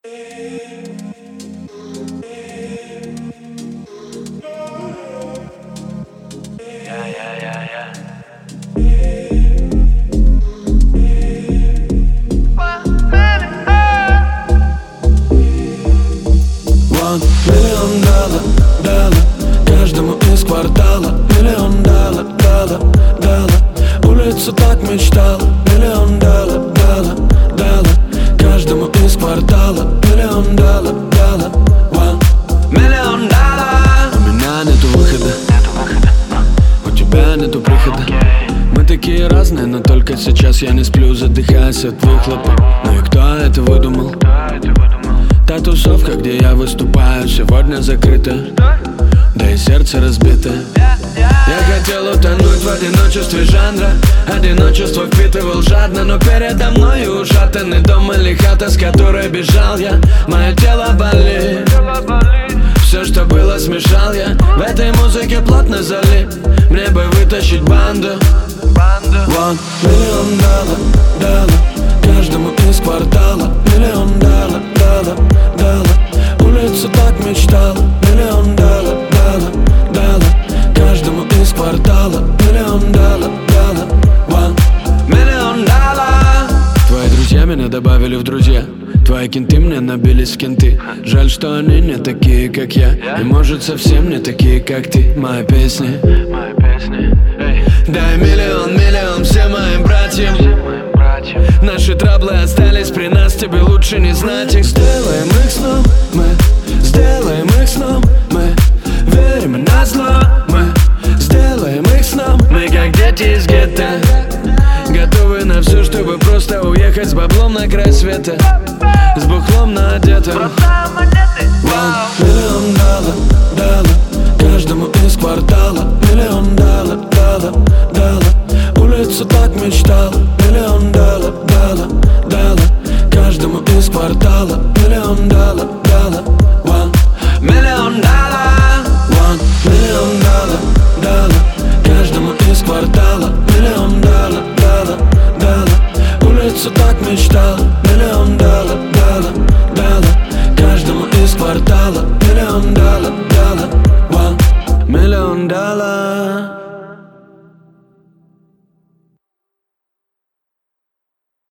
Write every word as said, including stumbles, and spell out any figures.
Миллион дала, дала каждому из квартала. Миллион дала, дала, дала улицу так мечтала. Миллион дала, дала, дала каждому из квартала. Миллион дала, дала, one. Миллион дала. У меня нету выхода, у тебя нету прихода. Мы такие разные, но только сейчас я не сплю, задыхаясь от выхлопа. Ну и кто это выдумал? Та тусовка, где я выступаю, сегодня закрыта, да и сердце разбито. Я хотел утонуть в одиночестве жанра, одиночество впитывал жадно, но передо мною ушатанный дом или хата, с которой бежал я. Мое тело болит, все, что было, смешал я. В этой музыке плотно залип, мне бы вытащить банду. Вон, миллион дала, дала каждому из квартала. Миллион дала, дала, дала улицу так мечтала. Миллион дала, дала, дала каждому из квартала. Миллион дала, дала, one. Миллион дала. Твои друзья меня добавили в друзья, твои кенты мне набились в кенты. Жаль, что они не такие, как я, и может совсем не такие, как ты. Мои песни, мои песни. Дай миллион, миллион всем моим братьям. Наши траблы остались при нас, тебе лучше не знать их. Сделаем их сном, мы сделаем их сном, мы верим на зло, мы сделаем их сном. Мы как дети из гетто, готовы на все, чтобы просто уехать с баблом на край света, с бухлом на одетом. Миллион дала, дала каждому из квартала. Миллион дала, дала, дала улицу так мечтала. Миллион дала, дала, дала каждому из квартала. Миллион дала, дала.